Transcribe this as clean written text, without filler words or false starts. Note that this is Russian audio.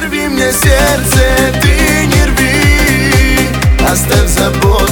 рви мне сердце, ты не рви, оставь забор.